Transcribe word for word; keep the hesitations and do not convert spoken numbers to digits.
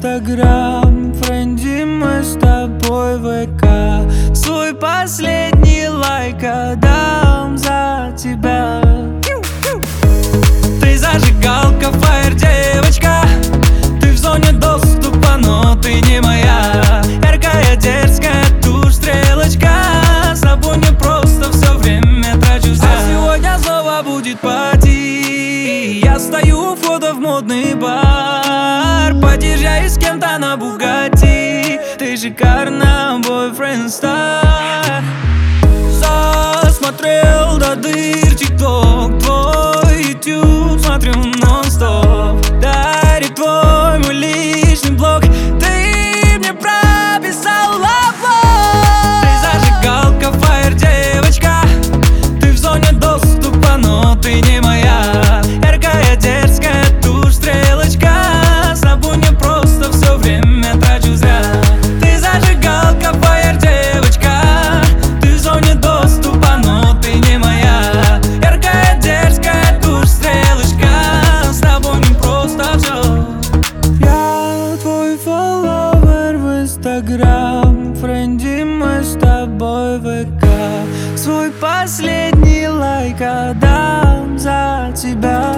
Инстаграм, френди, мы с тобой в ВК. Свой последний лайк отдам за тебя. Ты зажигалка, фаер, девочка. Ты в зоне доступа, но ты не моя. Яркая, дерзкая тушь, стрелочка. С тобой не просто все время трачу зря. А сегодня снова будет пати. Я стою у входа в модный бар, подъезжаю с кем-то на Бугатти. Ты шикарна, бойфренд стар. Засмотрел до дыр тикток, твой ютуб смотрю нон-стоп. Дарит твой мой личный блог. Ты мне прописал лавлог. Ты зажигалка, фаер, девочка. Ты в зоне доступа, но ты не моя. Яркая, дерзкая тушь, стрелочка. С тобой не просто все время трачу зря. Ты зажигалка, фаер, девочка. Ты в зоне доступа, но ты не моя. Яркая, дерзкая тушь, стрелочка. С тобой не просто все. Я твой фолловер в Инстаграм, френди, мы с тобой в ВК. Свой последний лайк отдам за тебя.